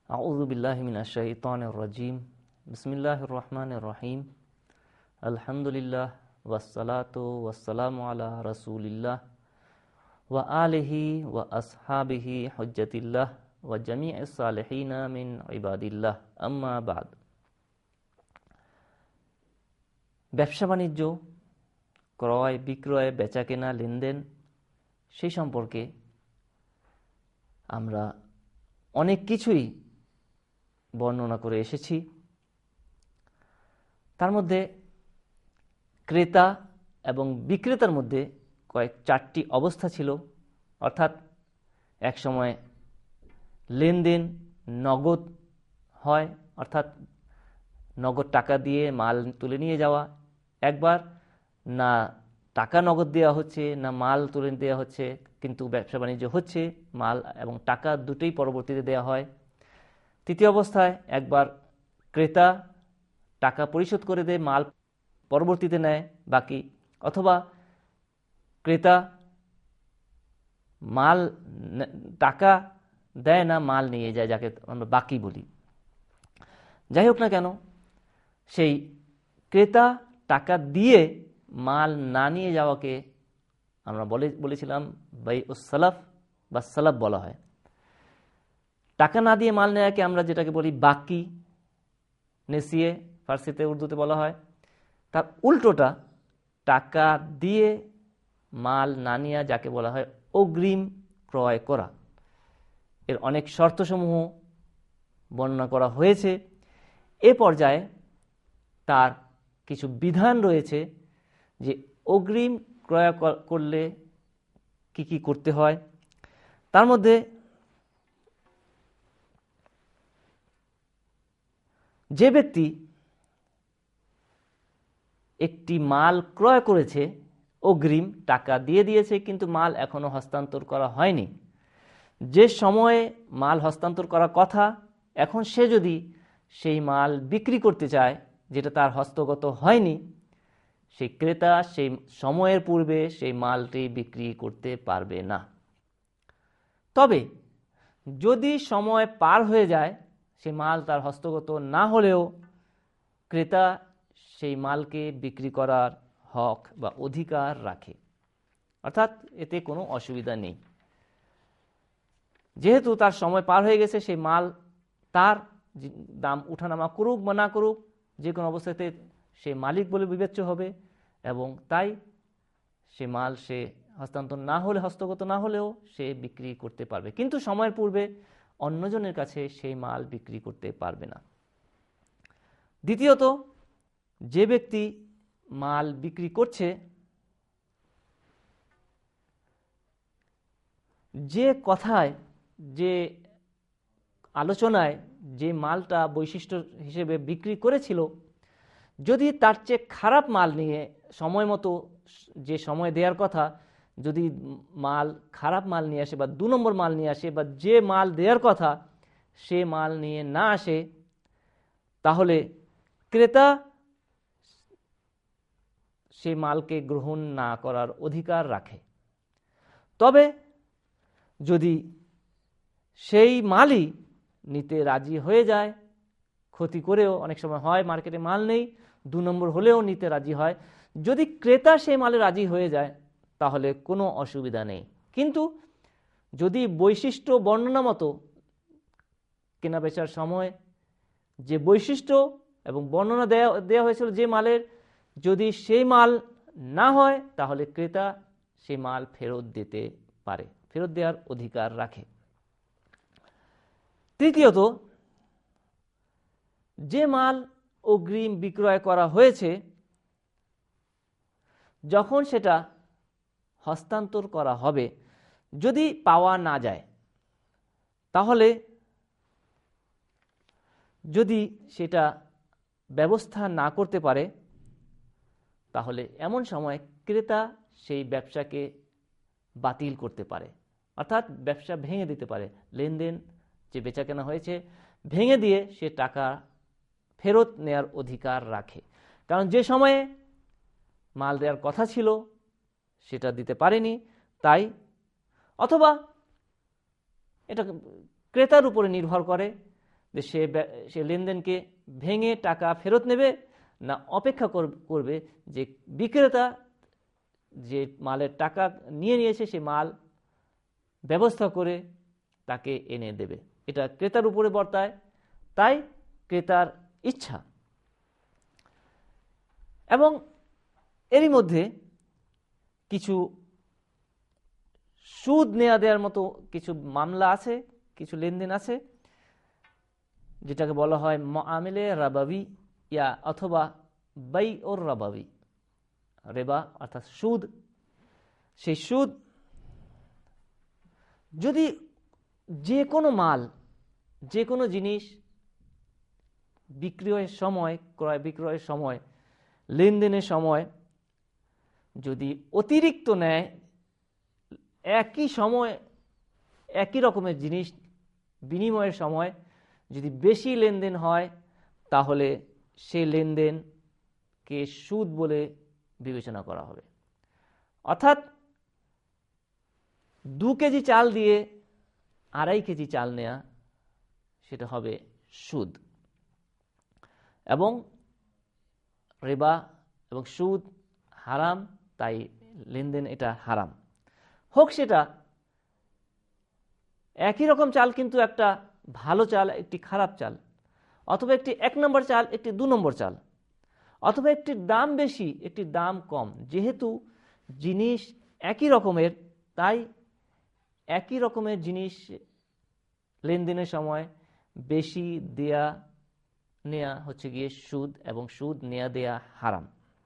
আউযু বিল্লাহি মিনাশ শাইতানির রাজিম। বিসমিল্লাহির রহমানির রহিম। আলহামদুলিল্লাহ ওয়াসসালাতু ওয়াসসালামু আলা রাসূলিল্লাহ ওয়া আলিহি ওয়া আসহাবিহি হুজ্জাতিল্লাহ ওয়া জামিইস সালিহিনা মিন ইবাদিল্লাহ, আম্মা বাদ। ব্যবসা বাণিজ্য, ক্রয় বিক্রয়, বেচাকেনা, লেনদেন, সেই সম্পর্কে আমরা অনেক কিছুই বর্ণনা করে এসেছি। তার মধ্যে ক্রেতা এবং বিক্রেতার মধ্যে চারটি অবস্থা ছিল, অর্থাৎ এক সময় লেনদেন নগদ হয়, অর্থাৎ নগদ টাকা দিয়ে মাল তুলে নিয়ে যাওয়া। একবার না টাকা নগদ দেওয়া হচ্ছে, না মাল তুলে দেওয়া হচ্ছে, কিন্তু ব্যবসা বাণিজ্য হচ্ছে, মাল এবং টাকা দুটোই পরবর্তীতে দেওয়া হয়। তৃতীয় অবস্থায় একবার ক্রেতা টাকা পরিশোধ করে দেয়, মাল পরবর্তীতে নেয় বাকি, অথবা ক্রেতা মাল টাকা দেয় না, মাল নিয়ে যায়, যাকে আমরা বাকি বলি। যাই হোক না কেন, সেই ক্রেতা টাকা দিয়ে মাল না নিয়ে যাওয়াকে আমরা বলেছিলাম বাইউস সালাফ বা সালাফ বলা হয়। টাকা না দিয়ে মাল নেওয়াকে আমরা যেটাকে বলি বাকি, নেসিয়ে ফার্সিতে, উর্দুতে বলা হয়। তার উল্টোটা টাকা দিয়ে মাল না নেওয়া, যাকে বলা হয় অগ্রিম ক্রয় করা। এর অনেক শর্তসমূহ বর্ণনা করা হয়েছে। এ পর্যায়ে তার কিছু বিধান রয়েছে যে অগ্রিম ক্রয় করলে কি কি করতে হয়। তার মধ্যে যে ব্যক্তি একটি মাল ক্রয় করেছে, অগ্রিম টাকা দিয়ে দিয়েছে, কিন্তু মাল এখনো হস্তান্তর করা হয়নি, যে সময়ে মাল হস্তান্তর করার কথা, এখন সে যদি সেই মাল বিক্রি করতে চায় যেটা তার হস্তগত হয়নি, সেই ক্রেতা সেই সময়ের পূর্বে সেই মালটি বিক্রি করতে পারবে না। তবে যদি সময় পার হয়ে যায়, সেই মাল তার হস্তগত না হলেও ক্রেতা সেই মালকে বিক্রি করার হক বা অধিকার রাখে, অর্থাৎ এতে কোনো অসুবিধা নেই। যেহেতু তার সময় পার হয়ে গেছে, সেই মাল তার দাম উঠানামা করুক বা না করুক, যে কোনো অবস্থাতে সে মালিক বলে বিবেচ্য হবে, এবং তাই সে মাল সে হস্তান্তর না হলে, হস্তগত না হলেও সে বিক্রি করতে পারবে, কিন্তু সময়ের পূর্বে অন্যজনের কাছে সেই মাল বিক্রি করতে পারবে না। দ্বিতীয়ত, যে ব্যক্তি মাল বিক্রি করছে, যে কথায়, যে আলোচনায় যে মালটা বৈশিষ্ট্য হিসেবে বিক্রি করেছিল, যদি তার চেয়ে খারাপ মাল নিয়ে সময় মতো, যে সময় দেওয়ার কথা, যদি মাল খারাপ মাল নিয়ে আসে বা 2 নম্বর মাল নিয়ে আসে, বা যে মাল দেওয়ার কথা সে মাল নিয়ে না আসে, তাহলে ক্রেতা সে মালকে গ্রহণ না করার অধিকার রাখে। তবে যদি সেই মালই নিতে রাজি হয়ে যায়, ক্ষতি করেও অনেক সময় হয়, মার্কেটে মাল নেই, 2 নম্বর হলেও নিতে রাজি হয়, যদি ক্রেতা সেই মালে রাজি হয়ে যায় তাহলে কোনো অসুবিধা নেই। কিন্তু যদি বৈশিষ্ট্য বর্ণনা মতো কেনা বেচার সময় যে বৈশিষ্ট্য এবং বর্ণনা দেওয়া হয়েছিল যে মালের, যদি সেই মাল না হয় তাহলে ক্রেতা সেই মাল ফেরত দিতে পারে, ফেরত দেওয়ার অধিকার রাখে। তৃতীয়ত, যে মাল অগ্রিম বিক্রয় করা হয়েছে, যখন সেটা হস্তান্তর করা হবে, যদি পাওয়া না যায়, তাহলে যদি সেটা ব্যবস্থা না করতে পারে, তাহলে এমন সময় ক্রেতা সেই ব্যবসাকে বাতিল করতে পারে, অর্থাৎ ব্যবসা ভেঙে দিতে পারে। লেনদেন যে বেচাকেনা হয়েছে ভেঙে দিয়ে সে টাকা ফেরত নেয়ার অধিকার রাখে, কারণ যে সময়ে মাল দেওয়ার কথা ছিল সেটা দিতে পারেনি, তাই। অথবা এটা ক্রেতার উপরে নির্ভর করে, যে সে লেনদেনকে ভেঙে টাকা ফেরত নেবে, না অপেক্ষা করবে যে বিক্রেতা যে মালের টাকা নিয়েছে সে মাল ব্যবস্থা করে তাকে এনে দেবে। এটা ক্রেতার উপরে বর্তায়, তাই ক্রেতার ইচ্ছা। এবং এরই মধ্যে কিছু সুদ নেওয়া দেওয়ার মতো কিছু মামলা আছে, কিছু লেনদেন আছে, যেটাকে বলা হয় মুআমিলে রাবাবি অথবা বাই ওর রাবাবি, রেবা অর্থাৎ সুদ। সেই সুদ যদি যে কোনো মাল, যে কোনো জিনিস বিক্রয়ের সময়, ক্রয় বিক্রয়ের সময়, লেনদেনের সময় যদি অতিরিক্ত নেয়, একই সময় একই রকমের জিনিস বিনিময়ের সময় যদি বেশি লেনদেন হয়, তাহলে সেই লেনদেনকে সুদ বলে বিবেচনা করা হবে। অর্থাৎ 2 কেজি চাল দিয়ে 2.5 কেজি চাল নেয়া, সেটা হবে সুদ। এবং রিবা এবং সুদ হারাম, তাই লেনদেন এটা হারাম। হোক সেটা একই রকম চাল কিন্তু একটা ভালো চাল, একটি খারাপ চাল, অথবা একটি 1 নম্বর চাল, একটি 2 নম্বর চাল, অথবা একটির দাম বেশি, একটির দাম কম। যেহেতু জিনিস একই রকমের, তাই একই রকমের জিনিস লেনদেনের সময় বেশি দেয়া নেয়া হচ্ছে গিয়ে সুদ, এবং সুদ নেয়া দেয়া হারাম।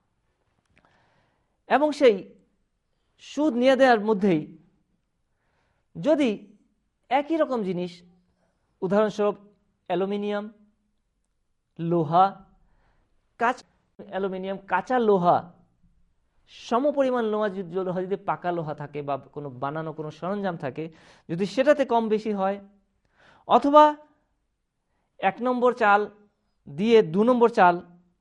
এবং সেই সুদ নিয়ে দেওয়ার মধ্যেই যদি একই রকম জিনিস, উদাহরণস্বরূপ অ্যালুমিনিয়াম, লোহা, অ্যালুমিনিয়াম, কাঁচা লোহা, সমপরিমাণ লোহা যদি পাকা লোহা থাকে বা কোনো বানানো কোনো সরঞ্জাম থাকে, যদি সেটাতে কম বেশি হয়, অথবা 1 নম্বর চাল দিয়ে 2 নম্বর চাল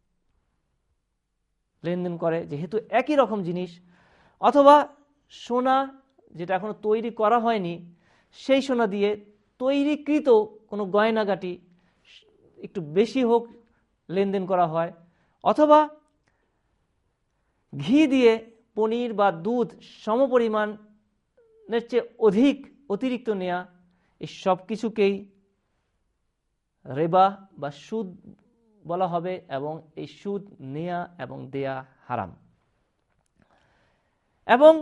লেনদেন করে, যেহেতু একই রকম জিনিস, অথবা সোনা যেটা এখনো তৈরি করা হয়নি, সেই সোনা দিয়ে তৈরিকৃত কোনো গয়নাগাটি একটু বেশি হোক লেনদেন করা হয়, অথবা ঘি দিয়ে পনির বা দুধ সমপরিমাণের চেয়ে অতিরিক্ত নেয়া, এই সব কিছুকেই রিবা বা সুদ বলা হবে, এবং এই সুদ নেয়া এবং দেয়া হারাম। এবং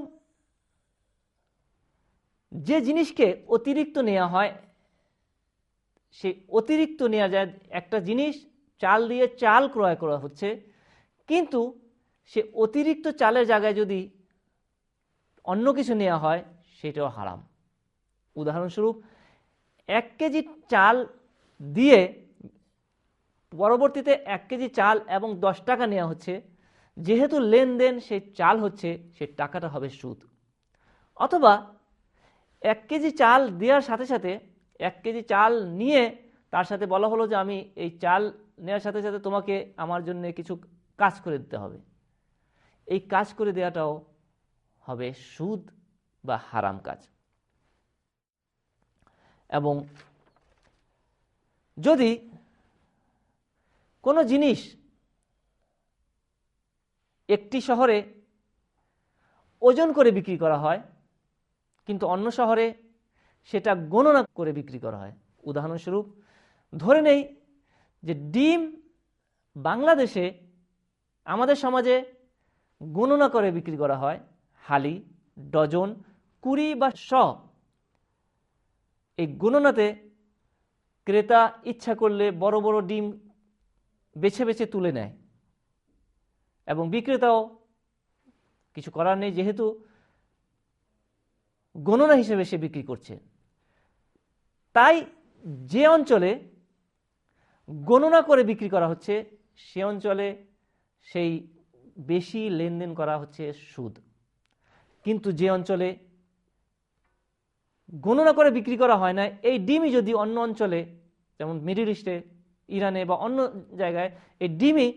যে জিনিসকে অতিরিক্ত নেওয়া হয়, সেই অতিরিক্ত নেওয়া যায়, একটা জিনিস চাল দিয়ে চাল ক্রয় করা হচ্ছে, কিন্তু সে অতিরিক্ত চালের জায়গায় যদি অন্য কিছু নেওয়া হয়, সেটাও হারাম। উদাহরণস্বরূপ 1 কেজি চাল দিয়ে পরবর্তীতে 1 কেজি চাল এবং 10 টাকা নেওয়া হচ্ছে, যেহেতু লেনদেন সেই চাল হচ্ছে, সেই টাকাটা হবে সুদ। অথবা 1 কেজি চাল দেওয়ার সাথে সাথে 1 কেজি চাল নিয়ে তার সাথে বলা হলো যে আমি এই চাল নেওয়ার সাথে সাথে তোমাকে আমার জন্য কিছু কাজ করে দিতে হবে, এই কাজ করে দেওয়াটাও হবে সুদ বা হারাম কাজ। এবং যদি কোনো জিনিস একটি শহরে ওজন করে বিক্রি করা হয়, কিন্তু অন্য শহরে সেটা গণনা করে বিক্রি করা হয়, উদাহরণস্বরূপ ধরে নেই যে ডিম বাংলাদেশে আমাদের সমাজে গণনা করে বিক্রি করা হয়, হালি, ডজন, 20 বা 100। এই গণনাতে ক্রেতা ইচ্ছা করলে বড় বড় ডিম বেছে বেছে তুলে নেয়, এবং বিক্রেতাও কিছু করার নেই, যেহেতু গণনা হিসেবে সে বিক্রি করছে। তাই যে অঞ্চলে গণনা করে বিক্রি করা হচ্ছে, সে অঞ্চলে সেই বেশি লেনদেন করা হচ্ছে সুদ। কিন্তু যে অঞ্চলে গণনা করে বিক্রি করা হয় না, এই ডিমই যদি অন্য অঞ্চলে, যেমন মিডল ইস্টে, ইরানে বা অন্য জায়গায়, এই ডিমই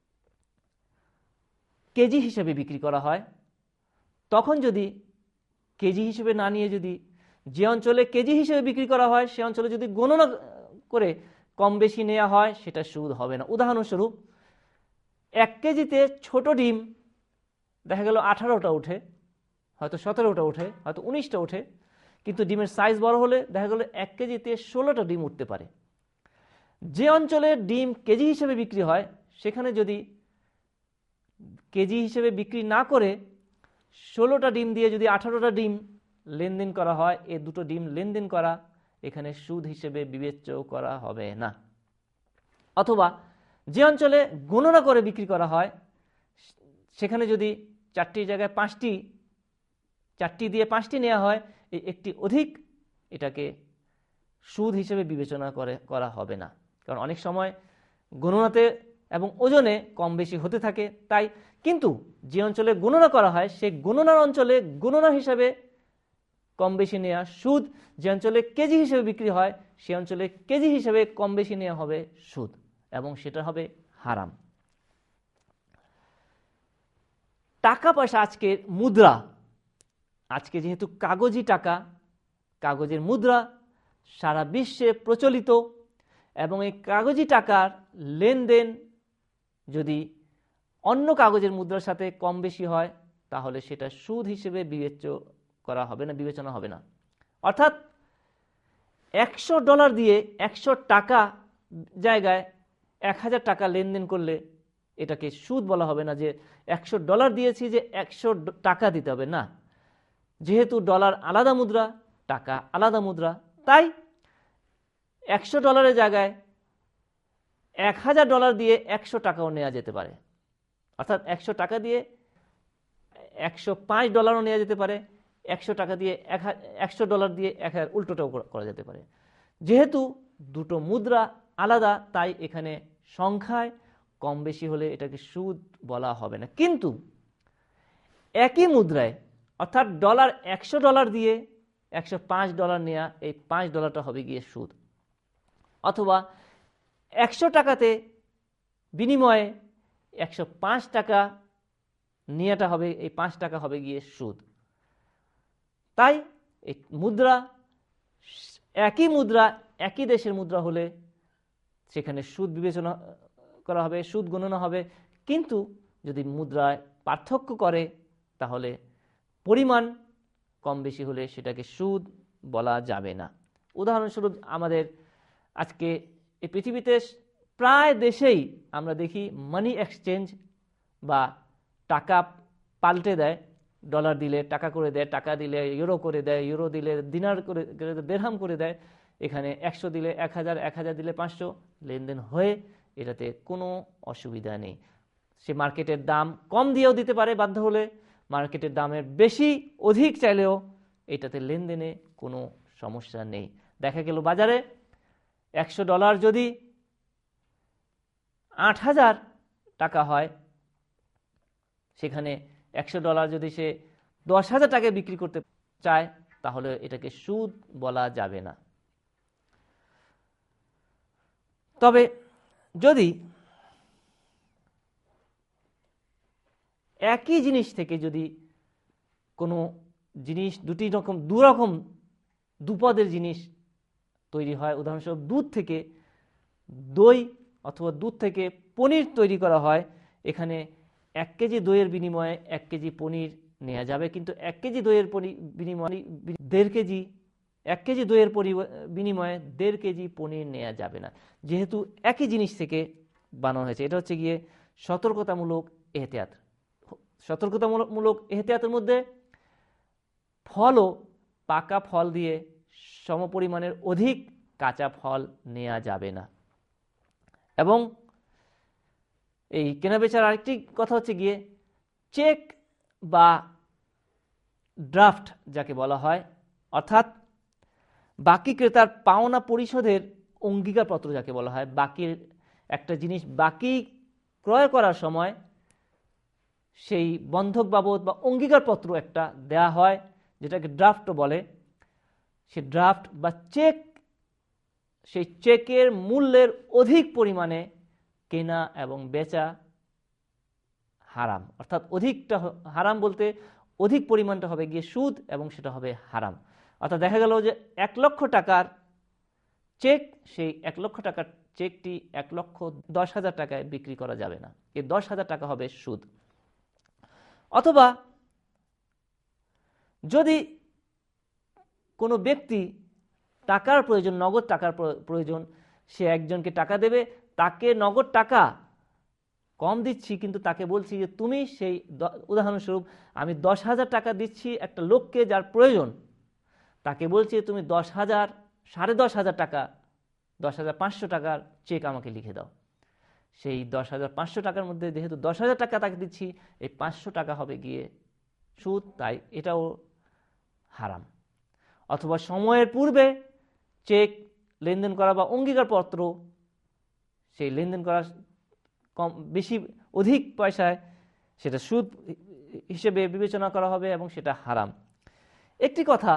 কেজি হিসেবে বিক্রি করা হয়, তখন যদি কেজি হিসেবে না নিয়ে যদি যে অঞ্চলে কেজি হিসেবে বিক্রি করা হয়, সে অঞ্চলে যদি গণনা করে কম বেশি নেওয়া হয় সেটা সুদ হবে না। উদাহরণস্বরূপ 1 কেজিতে ছোট ডিম দেখা গেল 18টা ওঠে, হয়তো 17টা ওঠে, হয়তো 19টা ওঠে, কিন্তু ডিমের সাইজ বড় হলে দেখা গেল 1 কেজিতে 16টা ডিম উঠতে পারে। যে অঞ্চলে ডিম কেজি হিসেবে বিক্রি হয় সেখানে যদি কেজি হিসেবে বিক্রি না করে 16টা ডিম দিয়ে যদি 18টা ডিম লেনদেন করা হয়, এ দুটো ডিম লেনদেন করা এখানে সুদ হিসেবে বিবেচ্য করা হবে না। অথবা যে অঞ্চলে গণনা করে বিক্রি করা হয় সেখানে যদি 4টির জায়গায় 5টি, 4টি দিয়ে 5টি নেওয়া হয়, এই একটি অধিক, এটাকে সুদ হিসেবে বিবেচনা করা হবে না। কারণ অনেক সময় গণনাতে এবং ওজনে কম বেশি হতে থাকে, তাই কিন্তু যে অঞ্চলে গণনা করা হয় সেই গণনার অঞ্চলে গণনা হিসাবে কম বেশি নেওয়া সুদ, যে অঞ্চলে কেজি হিসেবে বিক্রি হয় সে অঞ্চলে কেজি হিসেবে কম বেশি নেওয়া হবে সুদ, এবং সেটা হবে হারাম। টাকা পয়সা, আজকে মুদ্রা, আজকে যেহেতু কাগজি টাকা, কাগজের মুদ্রা সারা বিশ্বে প্রচলিত, এবং এই কাগজি টাকার লেনদেন যদি অন্য কাগজের মুদ্রার সাথে কম বেশি হয় তাহলে সেটা সুদ হিসেবে বিবেচনা হবে না। অর্থাৎ $100 দিয়ে 100 টাকা জায়গায় 1000 টাকা লেনদেন করলে এটাকে সুদ বলা হবে না, যে $100 দিয়েছি যে 100 টাকা দিতে হবে না। যেহেতু ডলার আলাদা মুদ্রা, টাকা আলাদা মুদ্রা, তাই $100 জায়গায় $1000 দিয়ে 100 টাকাও নেওয়া যেতে পারে। অর্থাৎ 100 টাকা দিয়ে $105 নেওয়া যেতে পারে, 100 টাকা দিয়ে $100 দিয়ে 1000, উল্টোটাও করা যেতে পারে। যেহেতু দুটো মুদ্রা আলাদা, তাই এখানে সংখ্যায় কম বেশি হলে এটাকে সুদ বলা হবে না। কিন্তু একই মুদ্রায়, অর্থাৎ $100 দিয়ে $105 নেওয়া, এই $5টা হবে গিয়ে সুদ। অথবা 100 টাকাতে বিনিময়ে 105 টাকা নেওয়াটা হবে, এই 5 টাকা হবে গিয়ে সুদ। তাই এই মুদ্রা, একই মুদ্রা একই দেশের মুদ্রা হলে সেখানে সুদ বিবেচনা করা হবে, সুদ গণনা হবে। কিন্তু যদি মুদ্রায় পার্থক্য করে তাহলে পরিমাণ কম বেশি হলে সেটাকে সুদ বলা যাবে না। উদাহরণস্বরূপ আমাদের আজকে এই পৃথিবীতে প্রায় দেশেই আমরা দেখি মানি এক্সচেঞ্জ বা টাকা পাল্টে দেয়, ডলার দিলে টাকা করে দেয়, টাকা দিলে ইউরো করে দেয়, ইউরো দিলে দিনার করে, দিরহাম করে দেয়। এখানে 100 দিলে 1000, 1000 দিলে 500 লেনদেন হয়ে, এটাতে কোনো অসুবিধা নেই। সে মার্কেটের দাম কম দিয়েও দিতে পারে বাধ্য হলে, মার্কেটের দামের বেশি অধিক চাইলেও এটাতে লেনদেনে কোনো সমস্যা নেই। দেখা গেল বাজারে $100 যদি 8000 টাকা হয়, সেখানে $100 যদি সে 10,000 টাকায় বিক্রি করতে চায় তাহলে এটাকে সুদ বলা যাবে না। তবে যদি একই জিনিস থেকে যদি কোনো জিনিস দুরকম দুপদের জিনিস তৈরি হয়, উদাহরণস্বরূপ দুধ থেকে দই অথবা দুধ থেকে পনির তৈরি করা হয়, এখানে 1 কেজি দইয়ের বিনিময়ে 1 কেজি পনির নেওয়া যাবে, কিন্তু 1 কেজি দইয়ের বিনিময়ে 1.5 কেজি, 1 কেজি দইয়ের বিনিময়ে 1.5 কেজি পনির নেওয়া যাবে না, যেহেতু একই জিনিস থেকে বানানো হয়েছে। এটা হচ্ছে গিয়ে সতর্কতামূলক এহতিয়াত। সতর্কতামূলক এহতিয়াতের মধ্যে ফলও পাকা ফল দিয়ে সমপরিমাণের অধিক কাঁচা ফল নেওয়া যাবে না। এবং এই কেনাবেচার আরেকটি কথা হচ্ছে গিয়ে চেক বা ড্রাফট যাকে বলা হয়, অর্থাৎ বাকি ক্রেতার পাওনা পরিশোধের অঙ্গীকারপত্র যাকে বলা হয়। বাকির একটা জিনিস বাকি ক্রয় করার সময় সেই বন্ধক বাবদ বা অঙ্গীকারপত্র একটা দেয়া হয়, যেটাকে ড্রাফটও বলে। সে ড্রাফট বা চেক, সেই চেকের মূল্যের অধিক পরিমাণে কেনা এবং বেচা হারাম। অর্থাৎ অধিকটা হারাম বলতে অধিক পরিমাণটা হবে গিয়ে সুদ এবং সেটা হবে হারাম। অর্থাৎ দেখা গেল যে 1 লক্ষ টাকার চেক, সেই 1 লক্ষ টাকার চেকটি 1,10,000 টাকায় বিক্রি করা যাবে না, এই 10,000 টাকা হবে সুদ। অথবা যদি কোনো ব্যক্তি টাকার প্রয়োজন, নগদ টাকার প্রয়োজন, সে একজনকে টাকা দেবে, তাকে নগদ টাকা কম দিচ্ছি, কিন্তু তাকে বলছি যে তুমি সেই, উদাহরণস্বরূপ আমি 10,000 টাকা দিচ্ছি একটা লোককে যার প্রয়োজন, তাকে বলছি তুমি 10,000, 10,500 টাকা, 10,500 টাকার চেক আমাকে লিখে দাও। সেই 10,500 টাকার মধ্যে যেহেতু 10,000 টাকা তাকে দিচ্ছি, এই 500 টাকা হবে গিয়ে সুদ, তাই এটাও হারাম। অথবা সময়ের পূর্বে চেক লেনদেন করা বা অঙ্গীকারপত্র, সেই লেনদেন করা কম বেশি অধিক পয়সায়, সেটা সুদ হিসেবে বিবেচনা করা হবে এবং সেটা হারাম। একটি কথা,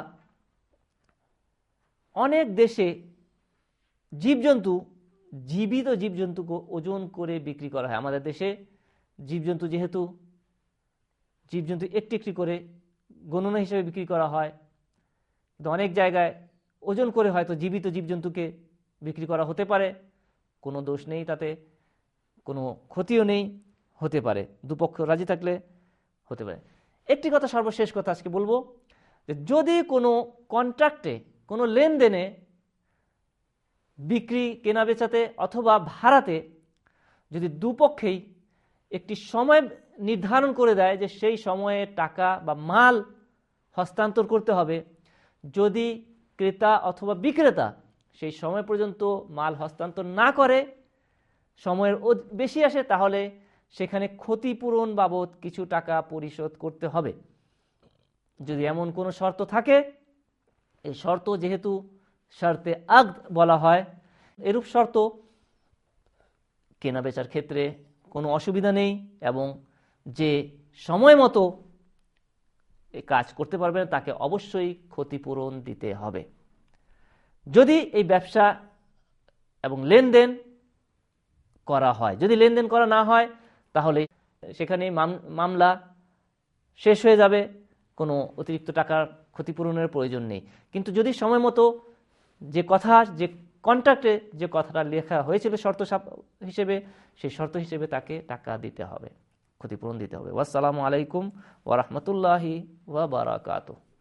অনেক দেশে জীবজন্তু, জীবিত জীবজন্তুকে ওজন করে বিক্রি করা হয়। আমাদের দেশে জীবজন্তু, যেহেতু জীবজন্তু একটি একটি করে গণনা হিসেবে বিক্রি করা হয়, কিন্তু অনেক জায়গায় ওজন করে হয়তো জীবিত জীবজন্তুকে বিক্রি করা হতে পারে, কোনো দোষ নেই, তাতে কোনো ক্ষতিও নেই, হতে পারে, দুপক্ষ রাজি থাকলে হতে পারে। একটি কথা, সর্বশেষ কথা আজকে বলবো, যে যদি কোনো কন্ট্রাক্টে, কোনো লেনদেনে, বিক্রি কেনা বেচাতে অথবা ভাড়াতে, যদি দুপক্ষেই একটি সময় নির্ধারণ করে দেয় যে সেই সময়ে টাকা বা মাল হস্তান্তর করতে হবে, যদি ক্রেতা অথবা বিক্রেতা সেই সময় পর্যন্ত মাল হস্তান্তর না করে, সময়ের বেশি আসে, তাহলে সেখানে ক্ষতিপূরণ বাবদ কিছু টাকা পরিশোধ করতে হবে। যদি এমন কোনো শর্ত থাকে, এই শর্ত যেহেতু শর্তে আকদ বলা হয়, এরূপ শর্ত কেনা বেচার ক্ষেত্রে কোনো অসুবিধা নেই, এবং যে সময় মতো এই কাজ করতে পারবে না তাকে অবশ্যই ক্ষতিপূরণ দিতে হবে। যদি এই ব্যবসা এবং লেনদেন করা হয়, যদি লেনদেন করা না হয়, তাহলে সেখানে মামলা শেষ হয়ে যাবে, কোনো অতিরিক্ত টাকার ক্ষতিপূরণের প্রয়োজন নেই। কিন্তু যদি সময় মতো যে কথা, যে কন্ট্রাক্টে যে কথাটা লেখা হয়েছিল শর্ত হিসেবে, সেই শর্ত হিসেবে তাকে টাকা দিতে হবে, ক্ষতিপূরণ দিতে হবে। আসসালামু আলাইকুম ওয়া রাহমাতুল্লাহি ওয়া বারাকাতুহু।